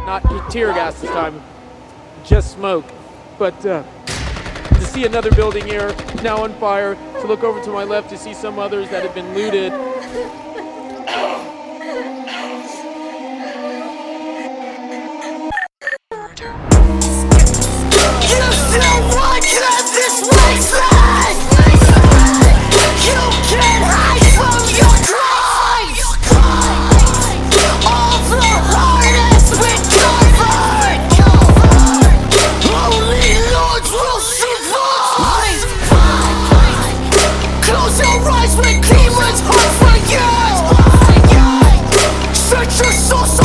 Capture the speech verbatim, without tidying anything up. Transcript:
not tear gas this time, just smoke. But uh, to see another building here now on fire, to look over to my left to see some others that have been looted. When demons hunt for you, search your soul.